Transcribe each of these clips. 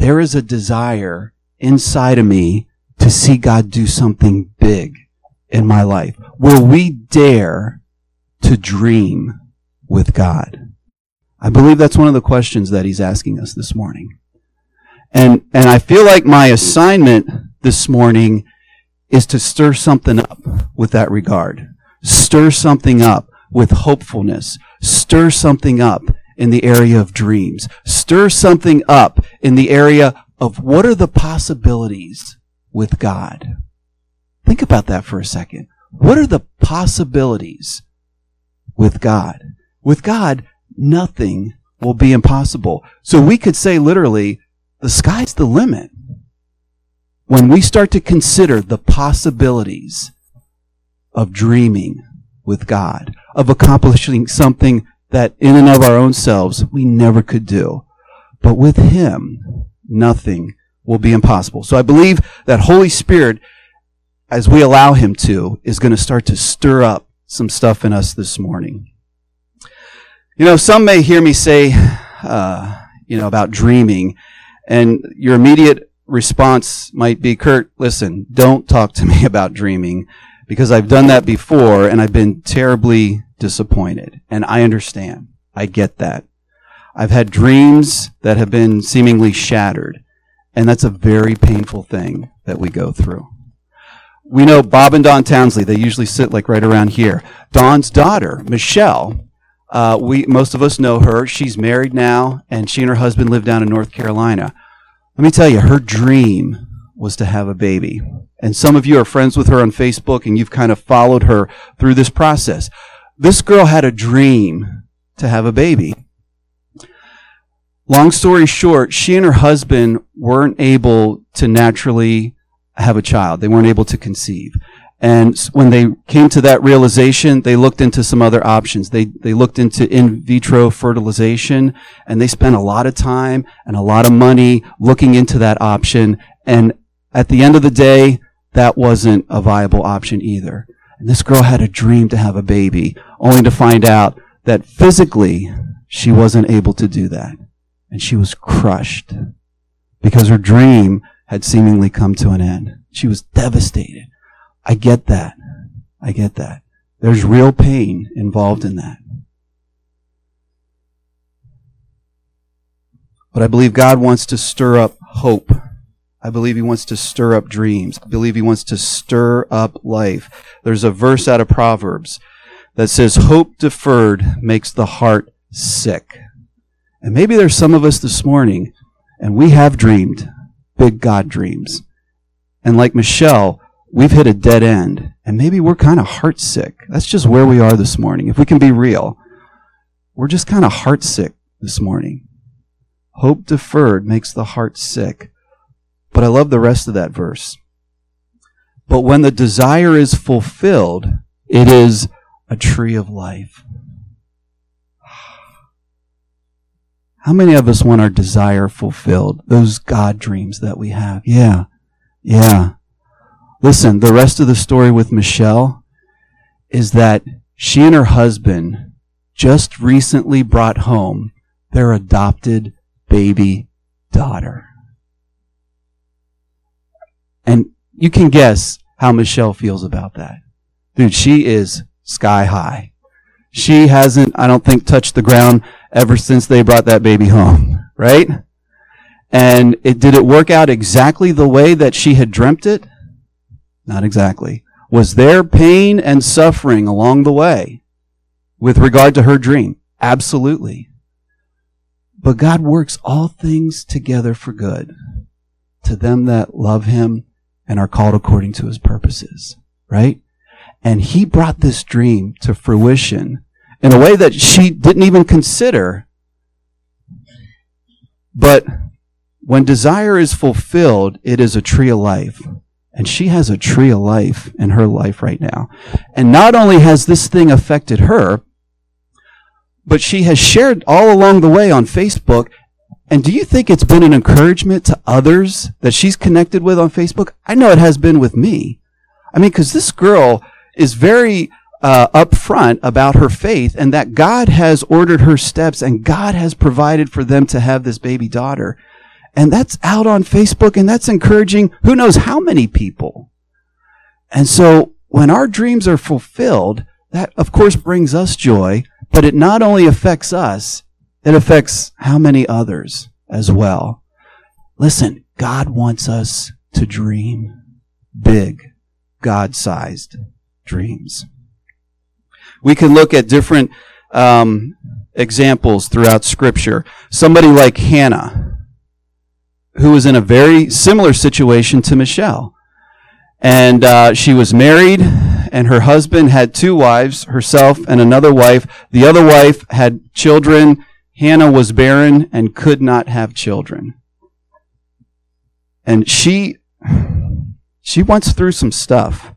there is a desire inside of me to see God do something big in my life? Will we dare to dream with God? I believe that's one of the questions that he's asking us this morning. And I feel like my assignment this morning is to stir something up with that regard. Stir something up with hopefulness. Stir something up in the area of dreams. Stir something up in the area of what are the possibilities with God. Think about that for a second. What are the possibilities with God? With God, nothing will be impossible. So we could say literally, the sky's the limit. When we start to consider the possibilities of dreaming with God, of accomplishing something that in and of our own selves we never could do. But with him, nothing will be impossible. So I believe that Holy Spirit, as we allow him to, is going to start to stir up some stuff in us this morning. You know, some may hear me say, about dreaming, and your immediate response might be, Kurt, listen, don't talk to me about dreaming, because I've done that before and I've been terribly disappointed. And I understand. I get that. I've had dreams that have been seemingly shattered, and that's a very painful thing that we go through. We know Bob and Dawn Townsley. They usually sit like right around here. Dawn's daughter, Michelle, most of us know her. She's married now, and she and her husband live down in North Carolina. Let me tell you, her dream was to have a baby. And some of you are friends with her on Facebook, and you've kind of followed her through this process. This girl had a dream to have a baby. Long story short, she and her husband weren't able to naturally have a child. They weren't able to conceive. And when they came to that realization, they looked into some other options. They looked into in vitro fertilization, and they spent a lot of time and a lot of money looking into that option. And at the end of the day, that wasn't a viable option either. And this girl had a dream to have a baby, only to find out that physically she wasn't able to do that. And she was crushed because her dream had seemingly come to an end. She was devastated. I get that. I get that. There's real pain involved in that. But I believe God wants to stir up hope. I believe he wants to stir up dreams. I believe he wants to stir up life. There's a verse out of Proverbs that says, hope deferred makes the heart sick. And maybe there's some of us this morning, and we have dreamed big God dreams. And like Michelle, we've hit a dead end, and maybe we're kind of heartsick. That's just where we are this morning. If we can be real, we're just kind of heartsick this morning. Hope deferred makes the heart sick. But I love the rest of that verse. But when the desire is fulfilled, it is a tree of life. How many of us want our desire fulfilled? Those God dreams that we have. Yeah. Listen, the rest of the story with Michelle is that she and her husband just recently brought home their adopted baby daughter. And you can guess how Michelle feels about that. Dude, she is sky high. She hasn't, I don't think, touched the ground ever since they brought that baby home, right? And did it work out exactly the way that she had dreamt it? Not exactly. Was there pain and suffering along the way with regard to her dream? Absolutely. But God works all things together for good to them that love him and are called according to his purposes, right? And he brought this dream to fruition in a way that she didn't even consider. But when desire is fulfilled, it is a tree of life. And she has a tree of life in her life right now. And not only has this thing affected her, but she has shared all along the way on Facebook. And do you think it's been an encouragement to others that she's connected with on Facebook? I know it has been with me. I mean, because this girl is very upfront about her faith and that God has ordered her steps and God has provided for them to have this baby daughter. And that's out on Facebook, and that's encouraging who knows how many people. And so when our dreams are fulfilled, that of course brings us joy, but it not only affects us, it affects how many others as well. Listen, God wants us to dream big, God-sized dreams. We can look at different examples throughout Scripture. Somebody like Hannah, who was in a very similar situation to Michelle. And she was married, and her husband had 2 wives, herself and another wife. The other wife had children. Hannah was barren and could not have children. And she went through some stuff.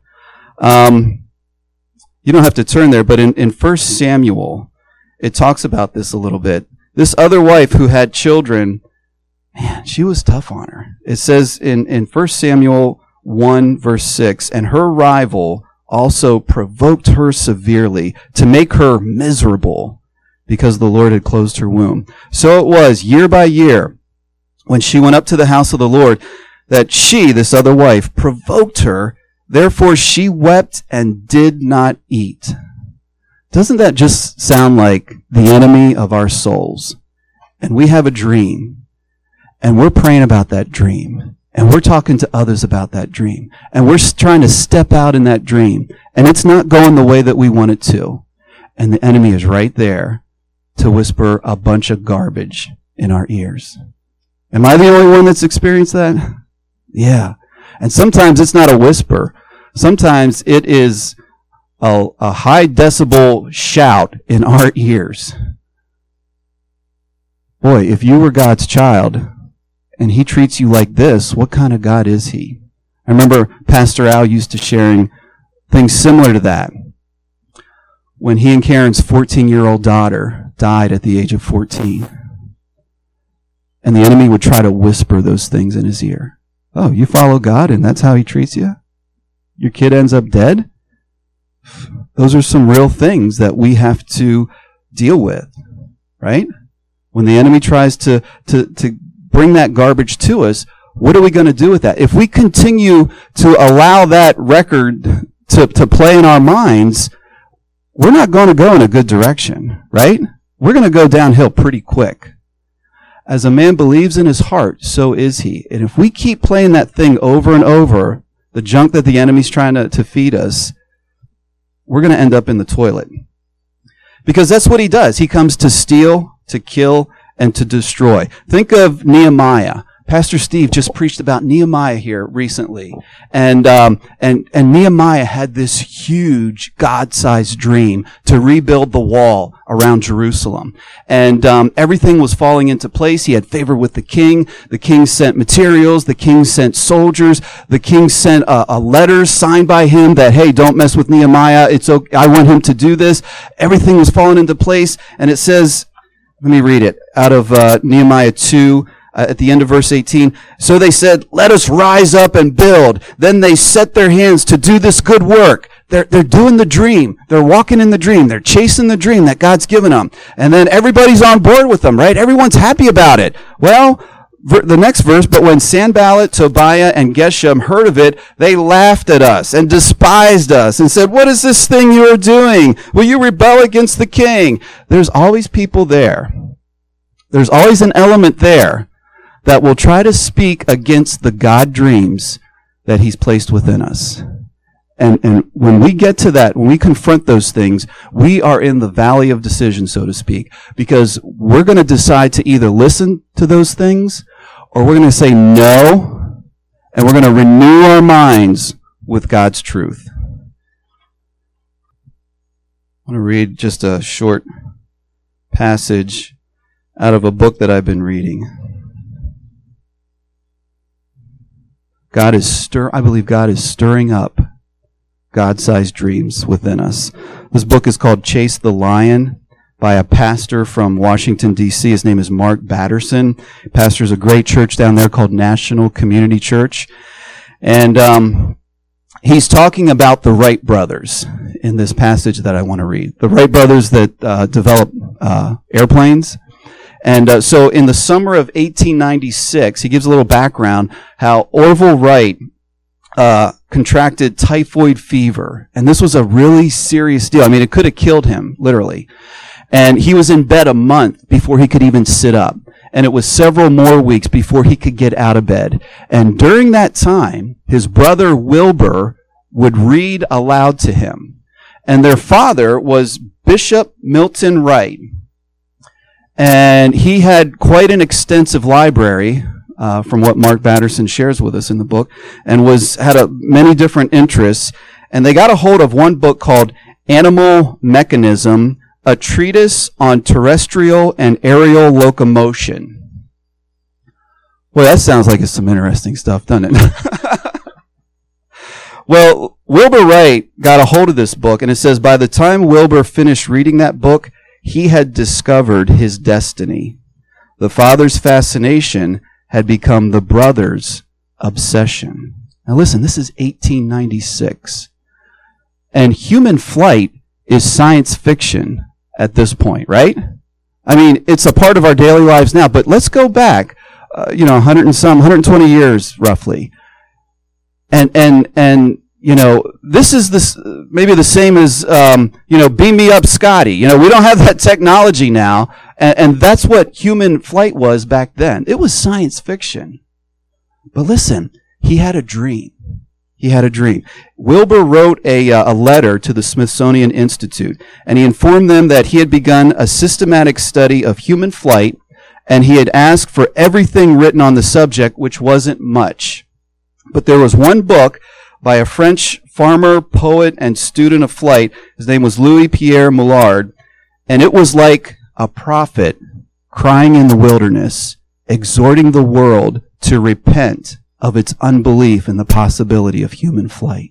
You don't have to turn there, but in 1 Samuel, it talks about this a little bit. This other wife who had children, man, she was tough on her. It says in 1 Samuel 1 verse 6, and her rival also provoked her severely to make her miserable because the Lord had closed her womb. So it was year by year when she went up to the house of the Lord that she, this other wife, provoked her. Therefore she wept and did not eat. Doesn't that just sound like the enemy of our souls? And we have a dream, and we're praying about that dream. And we're talking to others about that dream. And we're trying to step out in that dream. And it's not going the way that we want it to. And the enemy is right there to whisper a bunch of garbage in our ears. Am I the only one that's experienced that? Yeah. And sometimes it's not a whisper. Sometimes it is a high decibel shout in our ears. Boy, if you were God's child, and he treats you like this, what kind of God is he? I remember Pastor Al used to sharing things similar to that. When he and Karen's 14-year-old daughter died at the age of 14. And the enemy would try to whisper those things in his ear. Oh, you follow God and that's how he treats you? Your kid ends up dead? Those are some real things that we have to deal with, right? When the enemy tries to bring that garbage to us, what are we going to do with that? If we continue to allow that record to play in our minds, we're not going to go in a good direction, right? We're going to go downhill pretty quick. As a man believes in his heart, so is he. And if we keep playing that thing over and over, the junk that the enemy's trying to feed us, we're going to end up in the toilet. Because that's what he does. He comes to steal, to kill, and to destroy. Think of Nehemiah. Pastor Steve just preached about Nehemiah here recently. And Nehemiah had this huge God-sized dream to rebuild the wall around Jerusalem. And everything was falling into place. He had favor with the king. The king sent materials. The king sent soldiers. The king sent a letter signed by him that, hey, don't mess with Nehemiah. It's okay. I want him to do this. Everything was falling into place. And it says, let me read it out of Nehemiah 2. At the end of verse 18, so they said, let us rise up and build. Then they set their hands to do this good work. They're doing the dream. They're walking in the dream. They're chasing the dream that God's given them. And then everybody's on board with them, right? Everyone's happy about it. Well, the next verse, but when Sanballat, Tobiah, and Geshem heard of it, they laughed at us and despised us and said, what is this thing you are doing? Will you rebel against the king? There's always people there. There's always an element there that will try to speak against the God dreams that he's placed within us. And when we get to that, when we confront those things, we are in the valley of decision, so to speak, because we're going to decide to either listen to those things or we're going to say no, and we're going to renew our minds with God's truth. I want to read just a short passage out of a book that I've been reading. I believe God is stirring up God-sized dreams within us. This book is called Chase the Lion by a pastor from Washington, D.C. His name is Mark Batterson. He pastors a great church down there called National Community Church. And he's talking about the Wright brothers in this passage that I want to read. The Wright brothers that develop airplanes. And so in the summer of 1896, he gives a little background how Orville Wright contracted typhoid fever. And this was a really serious deal. I mean, it could have killed him, literally. And he was in bed a month before he could even sit up. And it was several more weeks before he could get out of bed. And during that time, his brother Wilbur would read aloud to him. And their father was Bishop Milton Wright. And he had quite an extensive library, from what Mark Batterson shares with us in the book, and had many different interests. And they got a hold of one book called Animal Mechanism, a treatise on terrestrial and aerial locomotion. Well, that sounds like it's some interesting stuff, doesn't it? Well, Wilbur Wright got a hold of this book, and it says by the time Wilbur finished reading that book, he had discovered his destiny. The father's fascination had become the brother's obsession. Now listen, this is 1896. And human flight is science fiction at this point, right? I mean, it's a part of our daily lives now, but let's go back, 120 years roughly. And this is maybe the same as, beam me up, Scotty. We don't have that technology now. And that's what human flight was back then. It was science fiction. But listen, he had a dream. He had a dream. Wilbur wrote a letter to the Smithsonian Institute, and he informed them that he had begun a systematic study of human flight, and he had asked for everything written on the subject, which wasn't much. But there was one book by a French farmer, poet, and student of flight. His name was Louis Pierre Mullard, and it was like a prophet crying in the wilderness, exhorting the world to repent of its unbelief in the possibility of human flight.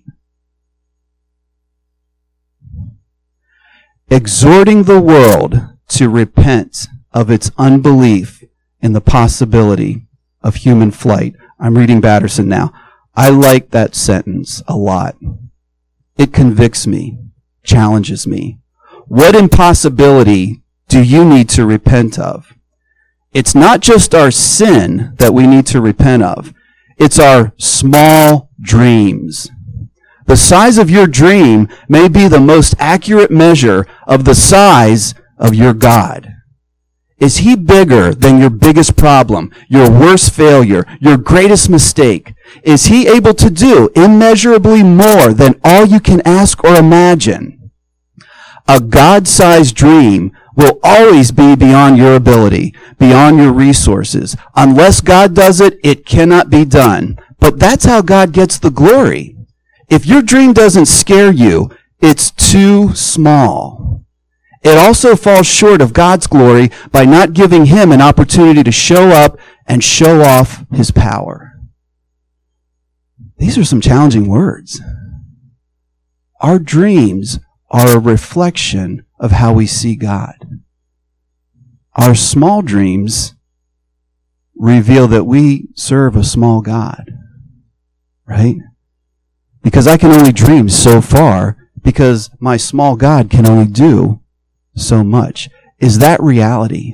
Exhorting the world to repent of its unbelief in the possibility of human flight. I'm reading Batterson now. I like that sentence a lot. It convicts me, challenges me. What impossibility do you need to repent of? It's not just our sin that we need to repent of. It's our small dreams. The size of your dream may be the most accurate measure of the size of your God. Is he bigger than your biggest problem, your worst failure, your greatest mistake? Is he able to do immeasurably more than all you can ask or imagine? A God-sized dream will always be beyond your ability, beyond your resources. Unless God does it, it cannot be done. But that's how God gets the glory. If your dream doesn't scare you, it's too small. It also falls short of God's glory by not giving him an opportunity to show up and show off his power. These are some challenging words. Our dreams are a reflection of how we see God. Our small dreams reveal that we serve a small God, right? Because I can only dream so far because my small God can only do so much. Is that reality?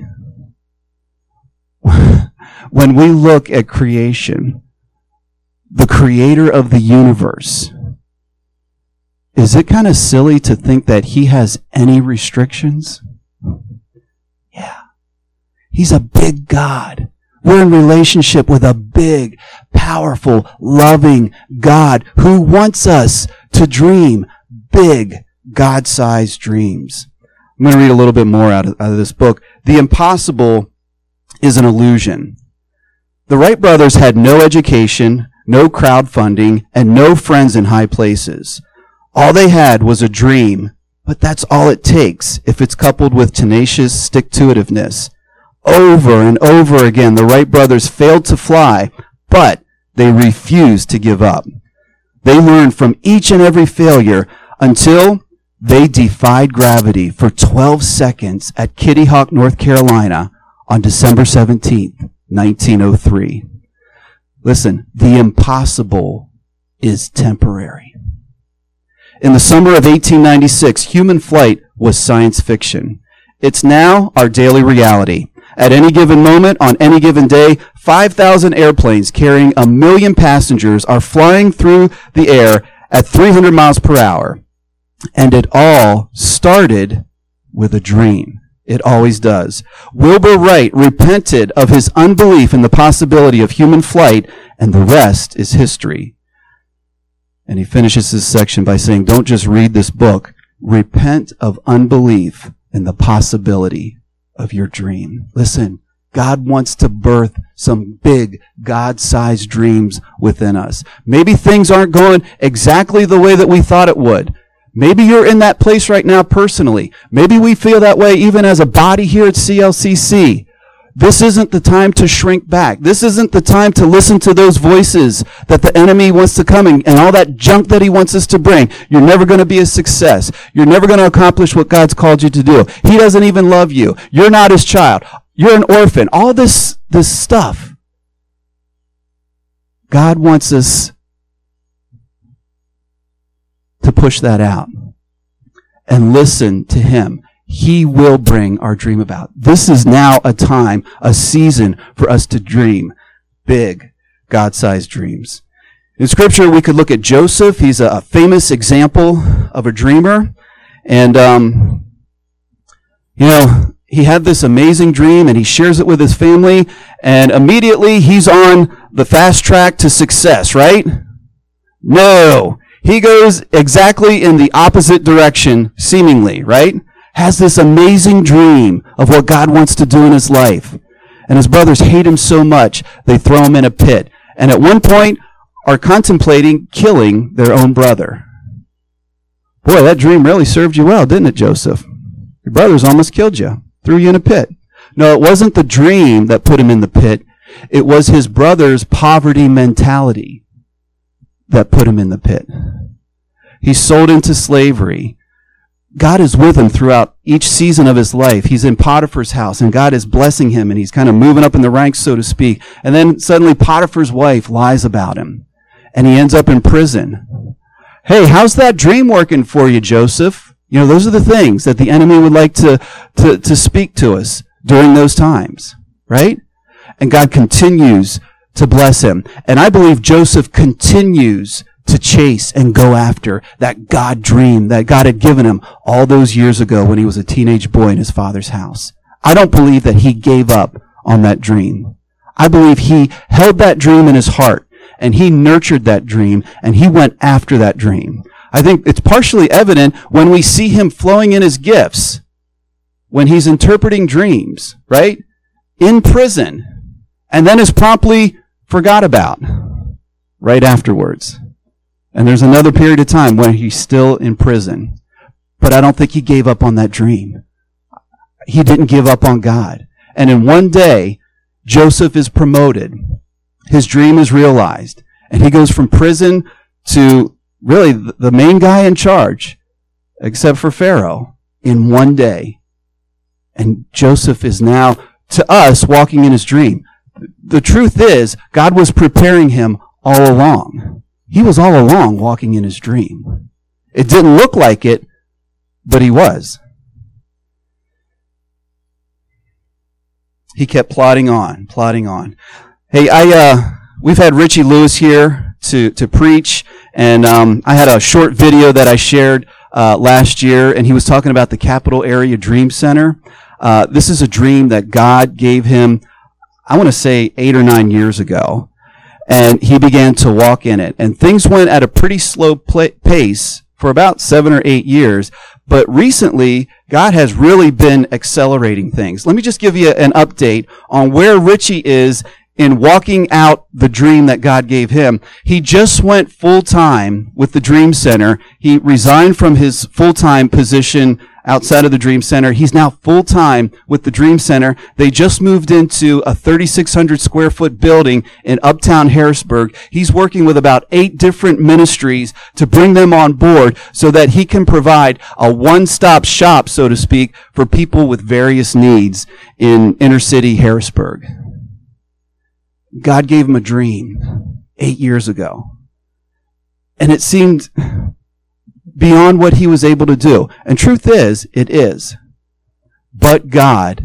When we look at creation, the creator of the universe, is it kind of silly to think that he has any restrictions? Yeah. He's a big God. We're in relationship with a big, powerful, loving God who wants us to dream big, God-sized dreams. I'm going to read a little bit more out of this book. The impossible is an illusion. The Wright brothers had no education, no crowdfunding, and no friends in high places. All they had was a dream, but that's all it takes if it's coupled with tenacious stick-to-itiveness. Over and over again, the Wright brothers failed to fly, but they refused to give up. They learned from each and every failure until they defied gravity for 12 seconds at Kitty Hawk, North Carolina on December 17th, 1903. Listen, the impossible is temporary. In the summer of 1896, human flight was science fiction. It's now our daily reality. At any given moment, on any given day, 5,000 airplanes carrying 1 million passengers are flying through the air at 300 miles per hour. And it all started with a dream. It always does. Wilbur Wright repented of his unbelief in the possibility of human flight, and the rest is history. And he finishes this section by saying, don't just read this book. Repent of unbelief in the possibility of your dream. Listen, God wants to birth some big God-sized dreams within us. Maybe things aren't going exactly the way that we thought it would. Maybe you're in that place right now personally. Maybe we feel that way even as a body here at CLCC. This isn't the time to shrink back. This isn't the time to listen to those voices that the enemy wants to come and all that junk that he wants us to bring. You're never going to be a success. You're never going to accomplish what God's called you to do. He doesn't even love you. You're not his child. You're an orphan. All this stuff. God wants us to push that out and listen to him. He will bring our dream about. This is now a time, a season for us to dream big, God-sized dreams. In Scripture, we could look at Joseph. He's a famous example of a dreamer. And, he had this amazing dream, and he shares it with his family, and immediately he's on the fast track to success, right? No. He goes exactly in the opposite direction, seemingly, right? Has this amazing dream of what God wants to do in his life. And his brothers hate him so much, they throw him in a pit. And at one point, are contemplating killing their own brother. Boy, that dream really served you well, didn't it, Joseph? Your brothers almost killed you, threw you in a pit. No, it wasn't the dream that put him in the pit. It was his brother's poverty mentality that put him in the pit. He's sold into slavery. God is with him throughout each season of his life. He's in Potiphar's house, and God is blessing him, and he's kind of moving up in the ranks, so to speak. And then suddenly Potiphar's wife lies about him, and he ends up in prison. Hey, how's that dream working for you, Joseph? Those are the things that the enemy would like to speak to us during those times, right? And God continues to bless him. And I believe Joseph continues to chase and go after that God dream that God had given him all those years ago when he was a teenage boy in his father's house. I don't believe that he gave up on that dream. I believe he held that dream in his heart, and he nurtured that dream, and he went after that dream. I think it's partially evident when we see him flowing in his gifts, when he's interpreting dreams, right? In prison, and then is promptly forgot about right afterwards. And there's another period of time when he's still in prison. But I don't think he gave up on that dream. He didn't give up on God. And in one day, Joseph is promoted. His dream is realized. And he goes from prison to really the main guy in charge, except for Pharaoh, in one day. And Joseph is now, to us, walking in his dream. The truth is, God was preparing him all along. He was all along walking in his dream. It didn't look like it, but he was. He kept plodding on. Hey, we've had Richie Lewis here to preach, and I had a short video that I shared last year, and he was talking about the Capital Area Dream Center. This is a dream that God gave him, I want to say 8 or 9 years ago. And he began to walk in it. And things went at a pretty slow pace for about 7 or 8 years. But recently, God has really been accelerating things. Let me just give you an update on where Richie is in walking out the dream that God gave him. He just went full-time with the Dream Center. He resigned from his full-time position outside of the Dream Center. He's now full-time with the Dream Center. They just moved into a 3,600 square foot building in uptown Harrisburg. He's working with about 8 different ministries to bring them on board so that he can provide a one-stop shop, so to speak, for people with various needs in inner city Harrisburg. God gave him a dream 8 years ago. And it seemed beyond what he was able to do. And truth is, it is. But God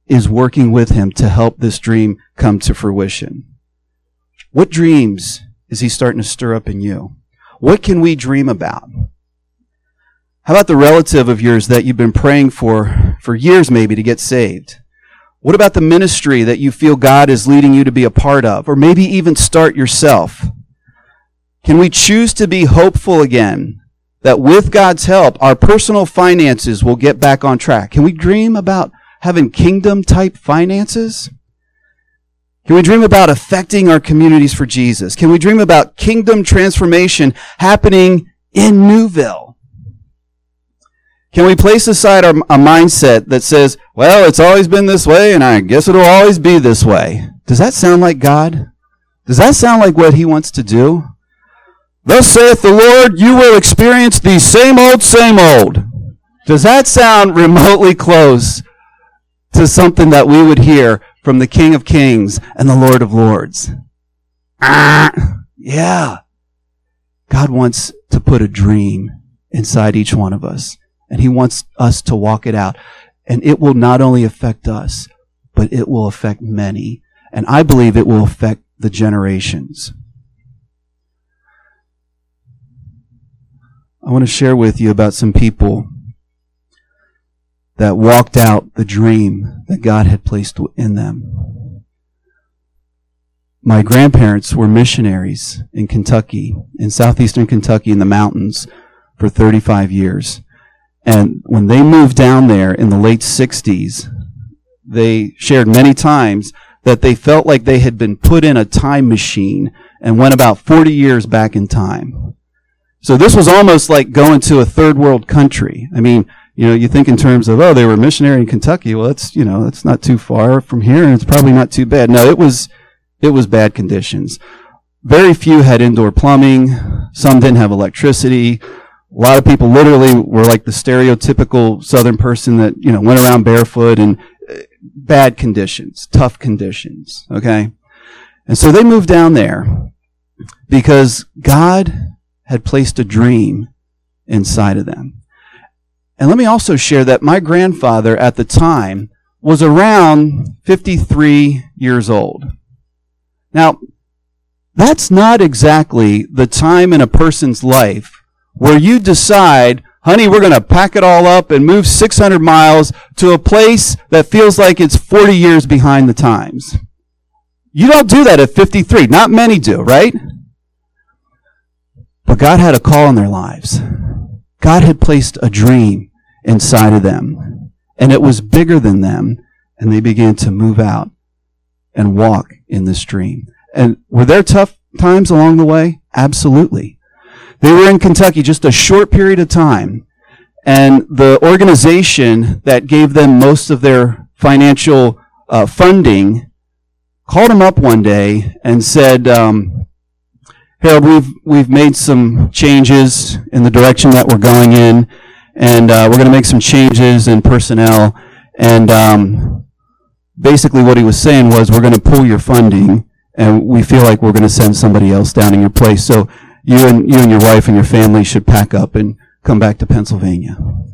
is working with him to help this dream come to fruition. What dreams is he starting to stir up in you? What can we dream about? How about the relative of yours that you've been praying for years maybe to get saved? What about the ministry that you feel God is leading you to be a part of, or maybe even start yourself? Can we choose to be hopeful again that with God's help, our personal finances will get back on track? Can we dream about having kingdom-type finances? Can we dream about affecting our communities for Jesus? Can we dream about kingdom transformation happening in Newville? Can we place aside a mindset that says, well, it's always been this way, and I guess it'll always be this way? Does that sound like God? Does that sound like what he wants to do? Thus saith the Lord, you will experience the same old, same old. Does that sound remotely close to something that we would hear from the King of Kings and the Lord of Lords? Yeah. God wants to put a dream inside each one of us, and he wants us to walk it out. And it will not only affect us, but it will affect many. And I believe it will affect the generations. I want to share with you about some people that walked out the dream that God had placed in them. My grandparents were missionaries in Kentucky, in southeastern Kentucky in the mountains for 35 years. And when they moved down there in the late 60s, they shared many times that they felt like they had been put in a time machine and went about 40 years back in time. So this was almost like going to a third world country. I mean, you think in terms of, they were missionary in Kentucky. Well, it's not too far from here, and it's probably not too bad. No, it was bad conditions. Very few had indoor plumbing. Some didn't have electricity. A lot of people literally were like the stereotypical Southern person that, went around barefoot, and bad conditions, tough conditions, okay? And so they moved down there because God had placed a dream inside of them. And let me also share that my grandfather at the time was around 53 years old. Now, that's not exactly the time in a person's life where you decide, honey, we're going to pack it all up and move 600 miles to a place that feels like it's 40 years behind the times. You don't do that at 53. Not many do, right? But God had a call on their lives. God had placed a dream inside of them, and it was bigger than them, and they began to move out and walk in this dream. And were there tough times along the way? Absolutely. They were in Kentucky just a short period of time, and the organization that gave them most of their financial funding called them up one day and said, Harold, we've made some changes in the direction that we're going in, and we're going to make some changes in personnel. And basically what he was saying was, we're going to pull your funding, and we feel like we're going to send somebody else down in your place. So you and your wife and your family should pack up and come back to Pennsylvania.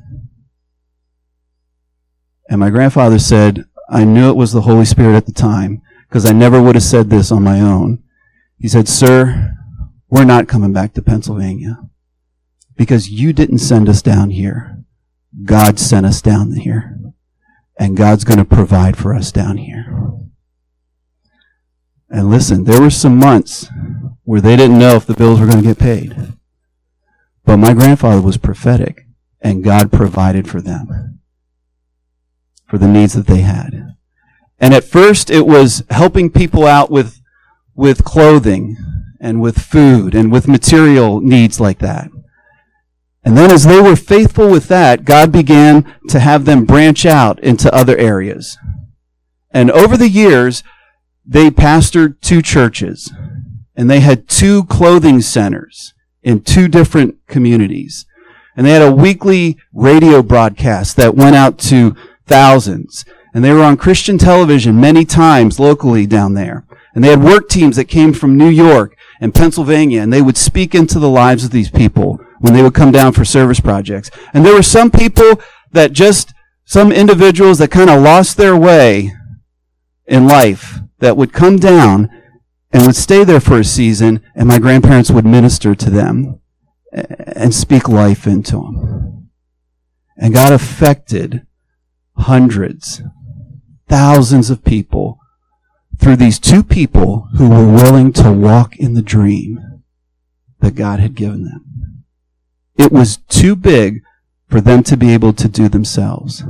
And my grandfather said, I knew it was the Holy Spirit at the time, because I never would have said this on my own. He said, sir, we're not coming back to Pennsylvania because you didn't send us down here. God sent us down here, and God's going to provide for us down here. And listen, there were some months where they didn't know if the bills were going to get paid. But my grandfather was prophetic, and God provided for them, for the needs that they had. And at first it was helping people out with clothing and with food and with material needs like that. And then as they were faithful with that, God began to have them branch out into other areas. And over the years, they pastored 2 churches, and they had 2 clothing centers in 2 different communities. And they had a weekly radio broadcast that went out to thousands. And they were on Christian television many times locally down there. And they had work teams that came from New York and Pennsylvania, and they would speak into the lives of these people when they would come down for service projects. And there were some people that just Some individuals that kind of lost their way in life that would come down and would stay there for a season, and my grandparents would minister to them and speak life into them. And God affected hundreds, thousands of people through these two people who were willing to walk in the dream that God had given them. It was too big for them to be able to do themselves.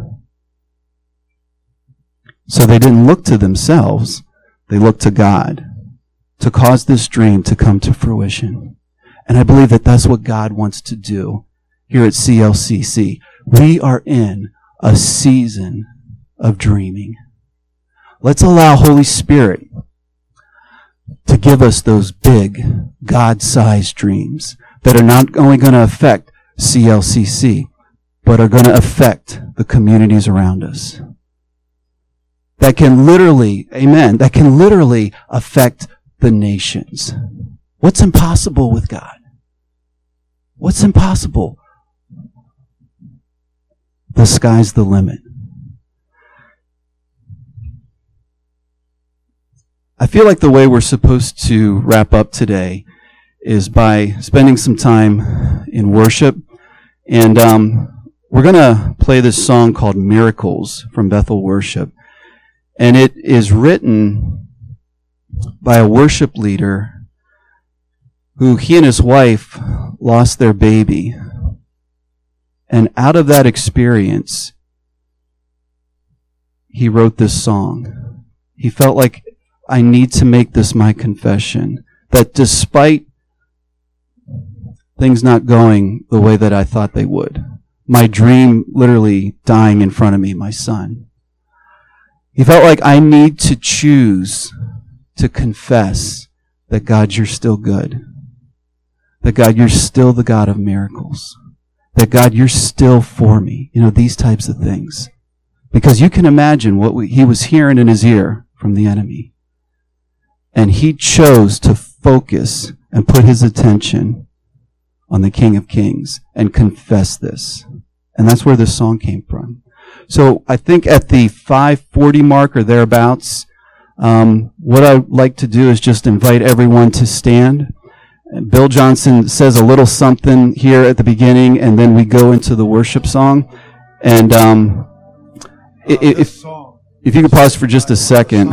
So they didn't look to themselves, they looked to God to cause this dream to come to fruition. And I believe that that's what God wants to do here at CLCC. We are in a season of dreaming. Let's allow Holy Spirit to give us those big, God-sized dreams that are not only going to affect CLCC, but are going to affect the communities around us. That can literally, amen, that can literally affect the nations. What's impossible with God? What's impossible? The sky's the limit. I feel like the way we're supposed to wrap up today is by spending some time in worship. And we're going to play this song called Miracles from Bethel Worship. And it is written by a worship leader who he and his wife lost their baby. And out of that experience, he wrote this song. He felt like, I need to make this my confession, that despite things not going the way that I thought they would, my dream literally dying in front of me, my son, he felt like I need to choose to confess that God, you're still good. That God, you're still the God of miracles. That God, you're still for me. You know, these types of things. Because you can imagine what he was hearing in his ear from the enemy. And he chose to focus and put his attention on the King of Kings and confess this. And that's where this song came from. So I think at the 5:40 mark or thereabouts, what I'd like to do is just invite everyone to stand. Bill Johnson says a little something here at the beginning, and then we go into the worship song. And if you could pause for just a second.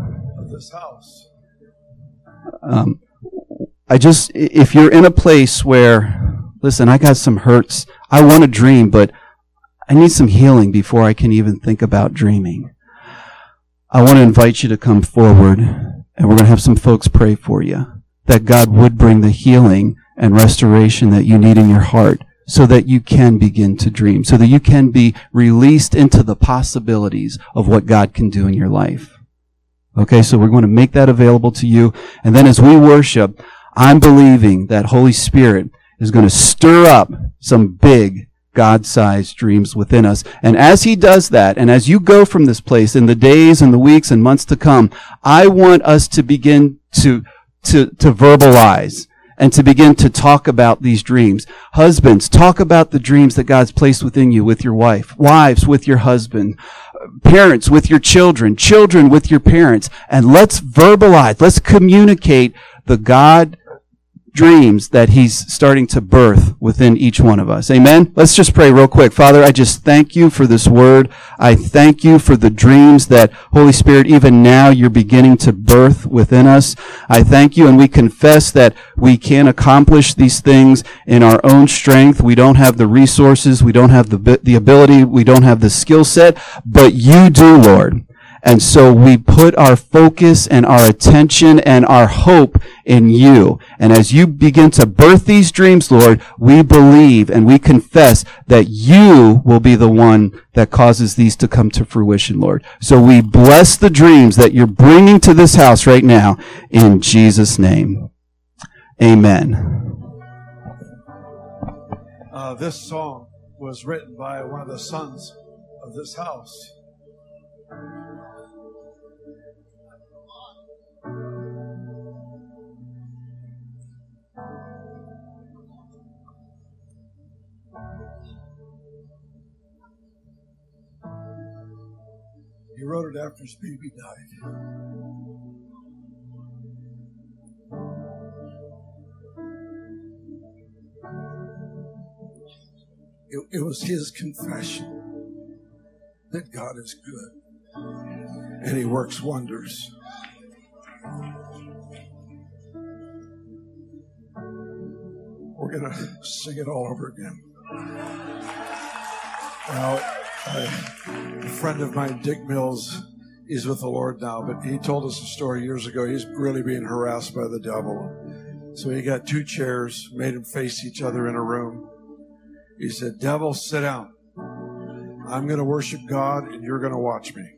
If you're in a place where, listen, I got some hurts, I want to dream, but I need some healing before I can even think about dreaming. I want to invite you to come forward, and we're going to have some folks pray for you, that God would bring the healing and restoration that you need in your heart so that you can begin to dream, so that you can be released into the possibilities of what God can do in your life. Okay, so we're going to make that available to you. And then as we worship, I'm believing that Holy Spirit is going to stir up some big God-sized dreams within us. And as he does that, and as you go from this place in the days and the weeks and months to come, I want us to begin to verbalize and to begin to talk about these dreams. Husbands, talk about the dreams that God's placed within you with your wife. Wives, with your husband. Parents, with your children. Children, with your parents. And let's verbalize, let's communicate the God dreams that he's starting to birth within each one of us. Amen? Let's just pray real quick. Father, I just thank you for this word. I thank you for the dreams that, Holy Spirit, even now you're beginning to birth within us. I thank you, and we confess that we can't accomplish these things in our own strength. We don't have the resources. We don't have the ability. We don't have the skill set, but you do, Lord. And so we put our focus and our attention and our hope in you. And as you begin to birth these dreams, Lord, we believe and we confess that you will be the one that causes these to come to fruition, Lord. So we bless the dreams that you're bringing to this house right now in Jesus' name. Amen. This song was written by one of the sons of this house. wrote it after his baby died. It was his confession that God is good and he works wonders. We're going to sing it all over again. Now, a friend of mine, Dick Mills, is with the Lord now, but he told us a story years ago. He's really being harassed by the devil. So he got 2 chairs, made them face each other in a room. He said, "Devil, sit down. I'm going to worship God and you're going to watch me."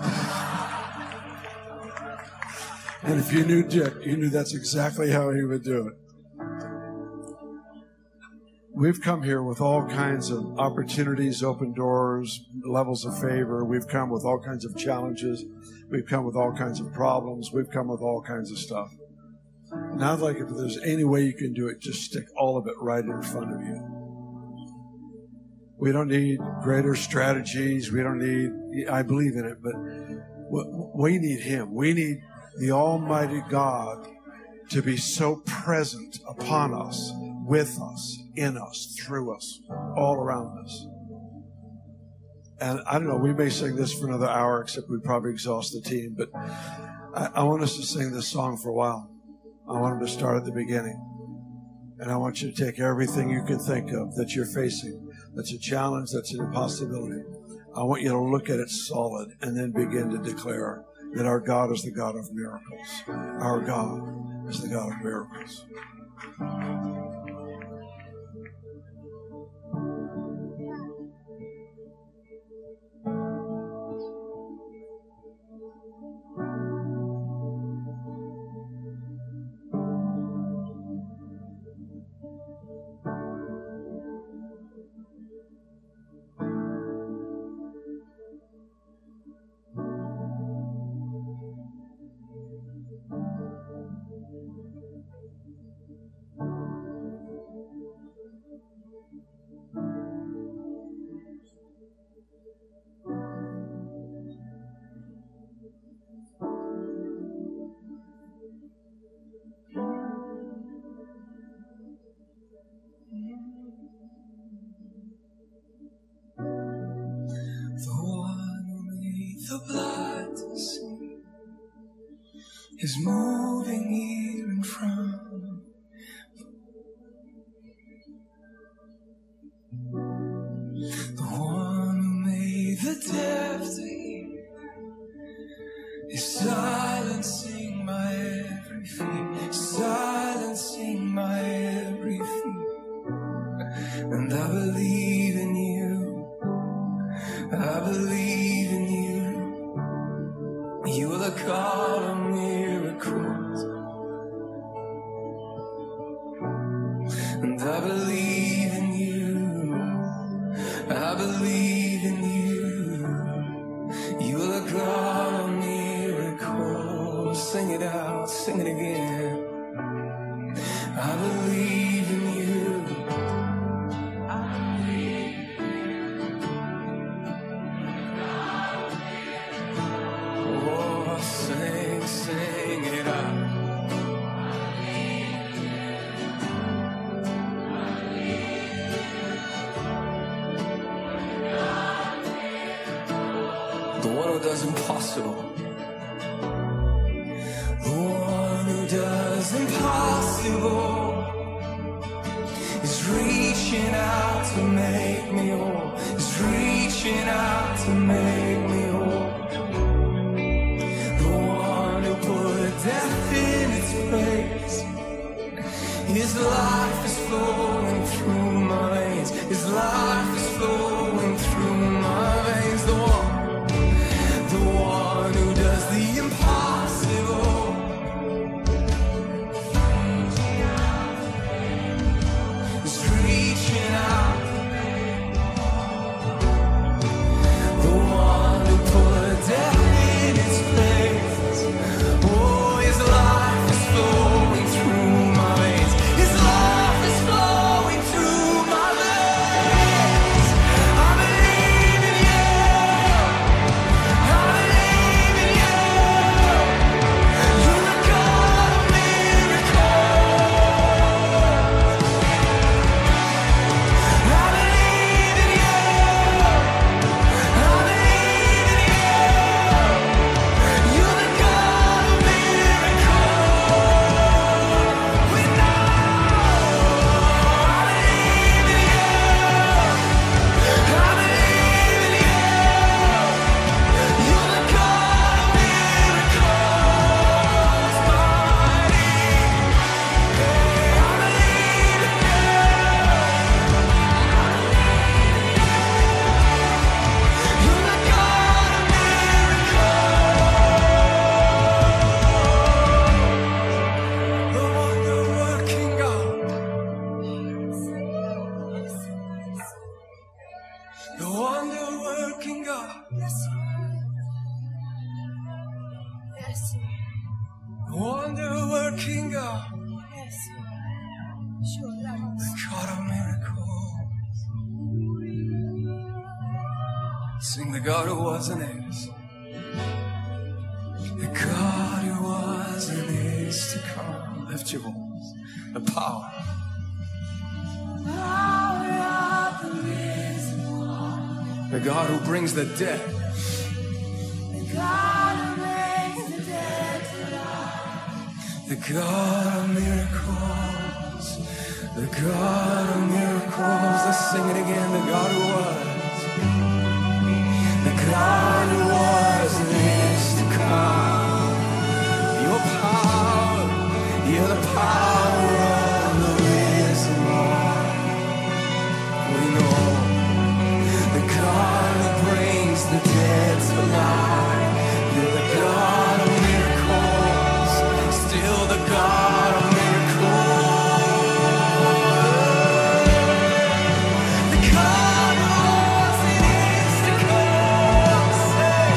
And if you knew Dick, you knew that's exactly how he would do it. We've come here with all kinds of opportunities, open doors, levels of favor. We've come with all kinds of challenges. We've come with all kinds of problems. We've come with all kinds of stuff. Now, I'd like, if there's any way you can do it, just stick all of it right in front of you. We don't need greater strategies. We don't need, I believe in it, but we need him. We need the Almighty God to be so present upon us, with us, in us, through us, all around us. And I don't know, we may sing this for another hour, except we probably exhaust the team, but I want us to sing this song for a while. I want them to start at the beginning. And I want you to take everything you can think of that you're facing, that's a challenge, that's an impossibility. I want you to look at it solid and then begin to declare that our God is the God of miracles. Our God is the God of miracles. Is moving here in front. The one who made the deaf to hear is silencing my every fear, silencing my every fear. And I believe in you. I believe in you. You are the God of miracles. And I believe in you. I believe in you. You are the God of miracles. Sing it out, sing it again. I believe in you. Oh, sing it out. The one who does impossible. The one who does impossible is reaching out to make me whole. Is reaching out to make me whole. The one who put death in its place. His life is flowing through my veins. His life is flowing through my veins. The one who does the impossible is reaching out. The one who put death in its place. Oh, his life is flowing through my veins. His life is flowing through my veins. Sing the God who was and is. The God who was and is to come. Lift your voice. The power. The God who brings the dead. The God who brings the dead to life. The God of miracles. The God of miracles. Let's sing it again. The God who was. The God who was and is to come. Your power. You're the power of the risen Lord. We know. The God who brings the dead to life. You're the God of miracles. Still the God of miracles. The God who was and is to come. Say,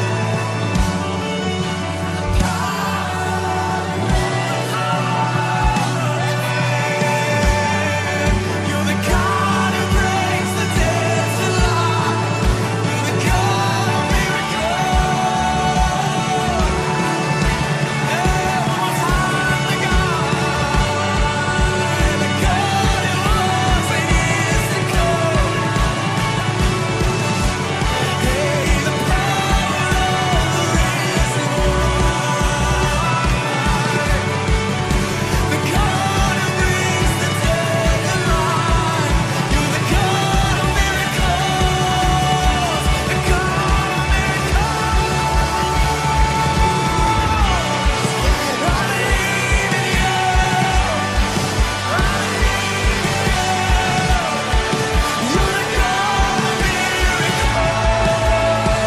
you're the God who brings the dead to life. You're the God of miracles. Hey, one more time, the God who was and is to come. Hey, the power of the risen Lord. The God who brings the dead to life. You're the God of miracles. The God of miracles. I believe in you. I believe in you. You're the God of miracles.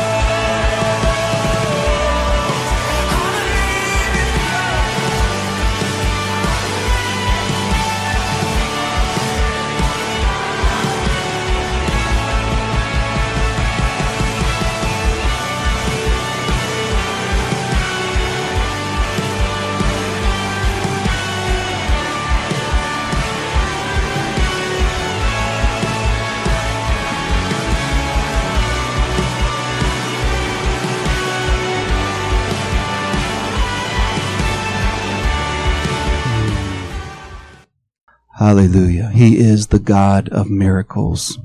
Hallelujah. He is the God of miracles.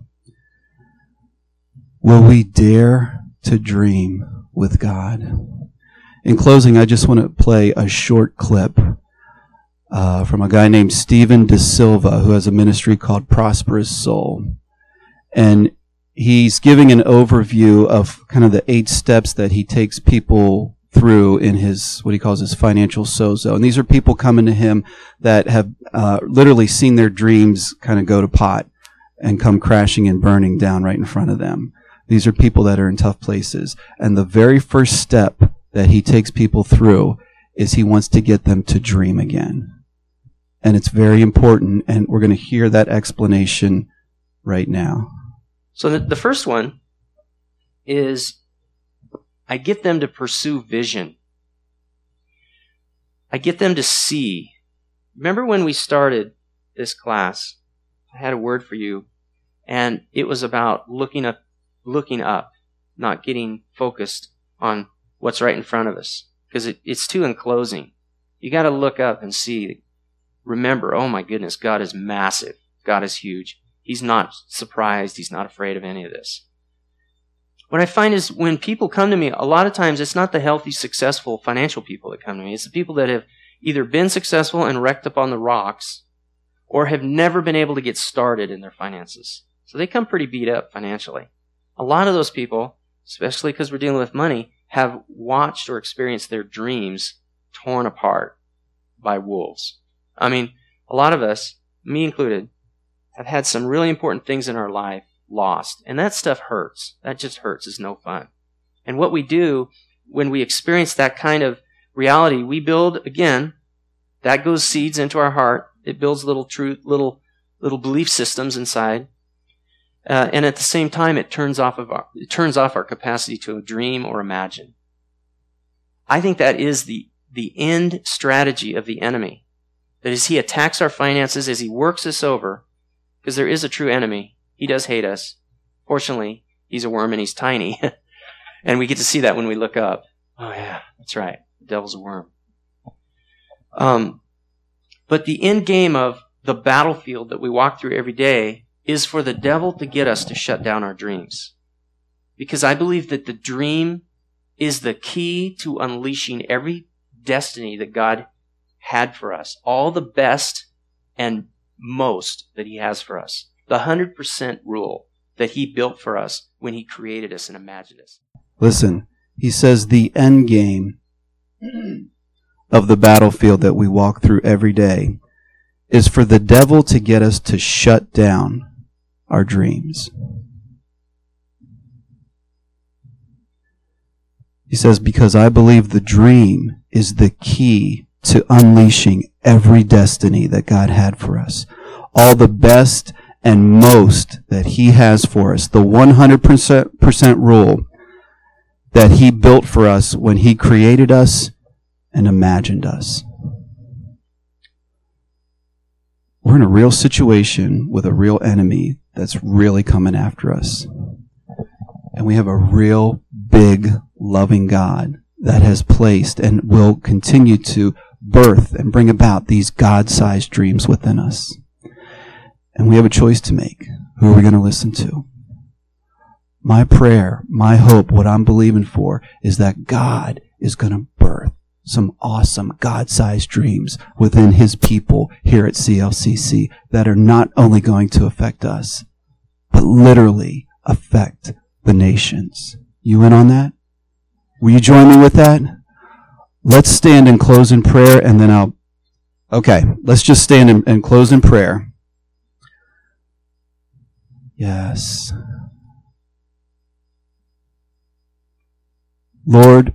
Will we dare to dream with God? In closing, I just want to play a short clip from a guy named Stephen De Silva, who has a ministry called Prosperous Soul. And he's giving an overview of kind of the 8 steps that he takes people through in his, what he calls his financial sozo. And these are people coming to him that have literally seen their dreams kind of go to pot and come crashing and burning down right in front of them. These are people that are in tough places. And the very first step that he takes people through is he wants to get them to dream again. And it's very important, and we're going to hear that explanation right now. So the first one is I get them to pursue vision. I get them to see. Remember when we started this class, I had a word for you, and it was about looking up, not getting focused on what's right in front of us, because it's too enclosing. You got to look up and see. Remember, oh my goodness, God is massive. God is huge. He's not surprised. He's not afraid of any of this. What I find is when people come to me, a lot of times it's not the healthy, successful financial people that come to me. It's the people that have either been successful and wrecked up on the rocks or have never been able to get started in their finances. So they come pretty beat up financially. A lot of those people, especially because we're dealing with money, have watched or experienced their dreams torn apart by wolves. I mean, a lot of us, me included, have had some really important things in our life lost. And that stuff hurts. That just hurts. It's no fun. And what we do when we experience that kind of reality, we build, again, that goes seeds into our heart. It builds little belief systems inside. And at the same time, it turns off our capacity to dream or imagine. I think that is the end strategy of the enemy. That as he attacks our finances, as he works us over, because there is a true enemy. He does hate us. Fortunately, he's a worm and he's tiny. And we get to see that when we look up. Oh, yeah, that's right. The devil's a worm. But the end game of the battlefield that we walk through every day is for the devil to get us to shut down our dreams. Because I believe that the dream is the key to unleashing every destiny that God had for us. All the best and most that he has for us. The 100% rule that he built for us when he created us and imagined us. Listen, he says the end game of the battlefield that we walk through every day is for the devil to get us to shut down our dreams. He says, because I believe the dream is the key to unleashing every destiny that God had for us. All the best and most that he has for us. The 100% rule that he built for us when he created us and imagined us. We're in a real situation with a real enemy that's really coming after us. And we have a real big, loving God that has placed and will continue to birth and bring about these God-sized dreams within us. And we have a choice to make. Who are we going to listen to? My prayer, my hope, what I'm believing for is that God is going to birth some awesome God-sized dreams within his people here at CLCC that are not only going to affect us, but literally affect the nations. You in on that? Will you join me with that? Let's stand and close in prayer, and then let's just stand and close in prayer. Yes. Lord,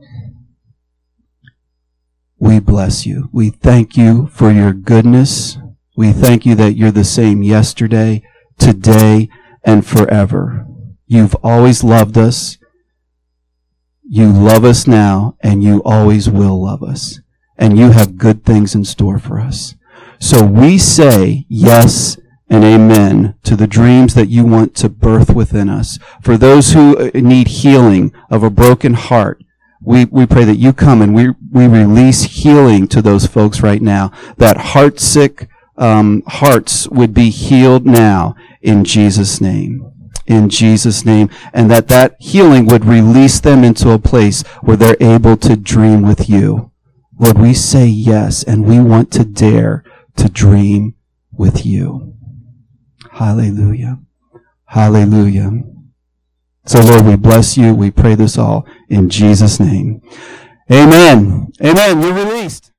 we bless you. We thank you for your goodness. We thank you that you're the same yesterday, today, and forever. You've always loved us. You love us now, and you always will love us. And you have good things in store for us. So we say yes and amen to the dreams that you want to birth within us. For those who need healing of a broken heart, we pray that you come and we release healing to those folks right now, that heart-sick hearts would be healed now in Jesus' name. In Jesus' name. And that healing would release them into a place where they're able to dream with you. Lord, we say yes, and we want to dare to dream with you. Hallelujah. Hallelujah. So, Lord, we bless you. We pray this all in Jesus' name. Amen. Amen. You're released.